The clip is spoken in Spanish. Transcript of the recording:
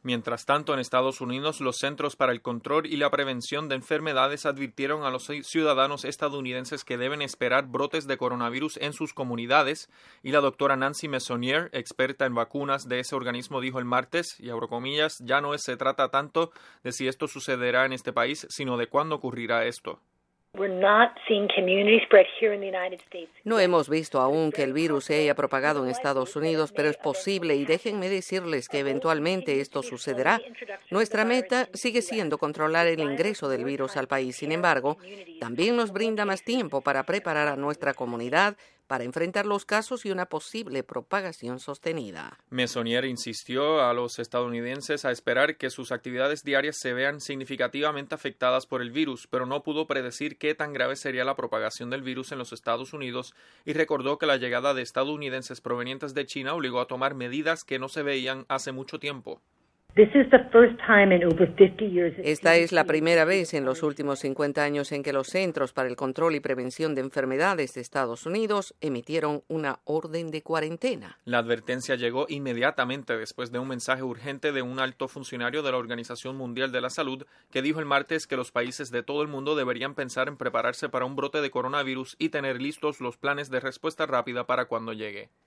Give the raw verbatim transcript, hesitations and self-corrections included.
Mientras tanto, en Estados Unidos, los Centros para el Control y la Prevención de Enfermedades advirtieron a los ciudadanos estadounidenses que deben esperar brotes de coronavirus en sus comunidades, y la doctora Nancy Messonnier, experta en vacunas de ese organismo, dijo el martes, y abro comillas, ya no se trata tanto de si esto sucederá en este país, sino de cuándo ocurrirá esto. No hemos visto aún que el virus se haya propagado en Estados Unidos, pero es posible y déjenme decirles que eventualmente esto sucederá. Nuestra meta sigue siendo controlar el ingreso del virus al país. Sin embargo, también nos brinda más tiempo para preparar a nuestra comunidad para enfrentar los casos y una posible propagación sostenida. Messonnier insistió a los estadounidenses a esperar que sus actividades diarias se vean significativamente afectadas por el virus, pero no pudo predecir qué tan grave sería la propagación del virus en los Estados Unidos y recordó que la llegada de estadounidenses provenientes de China obligó a tomar medidas que no se veían hace mucho tiempo. Esta es la primera vez en los últimos cincuenta años en que los Centros para el Control y Prevención de Enfermedades de Estados Unidos emitieron una orden de cuarentena. La advertencia llegó inmediatamente después de un mensaje urgente de un alto funcionario de la Organización Mundial de la Salud que dijo el martes que los países de todo el mundo deberían pensar en prepararse para un brote de coronavirus y tener listos los planes de respuesta rápida para cuando llegue.